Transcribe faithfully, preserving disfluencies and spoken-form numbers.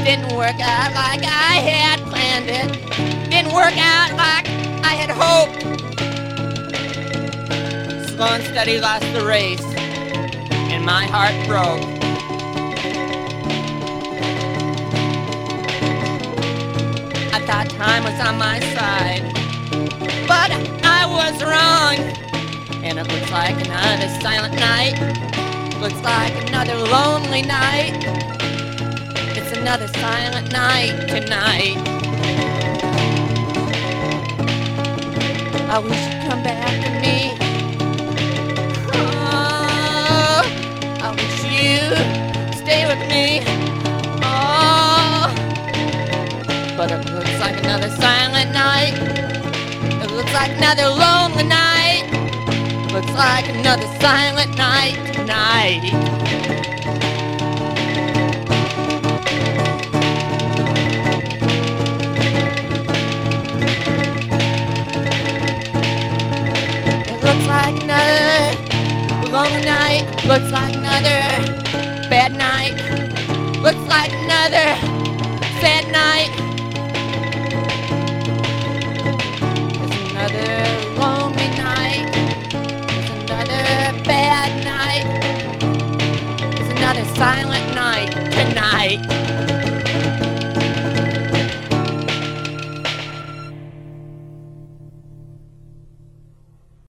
Didn't work out like I had planned it. Didn't work out like I had hoped. Slow and steady lost the race, and my heart broke. I thought time was on my side, but I was wrong. And it looks like another silent night. Looks like another lonely night. It's another silent night tonight. I wish you'd come back to me. Oh, I wish you'd stay with me. Oh, but it looks like another silent night. It looks like another lonely night. Looks like another silent night tonight. Looks like another lonely night. Looks like another bad night. Looks like another sad night. It's another lonely night. It's another bad night. It's another silent night tonight.